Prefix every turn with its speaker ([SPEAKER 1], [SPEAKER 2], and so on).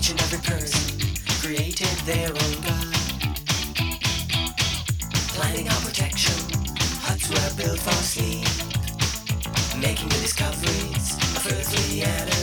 [SPEAKER 1] Each and every person created their own God. Planning our protection, huts were built for sleep, making the discoveries of earthly energy.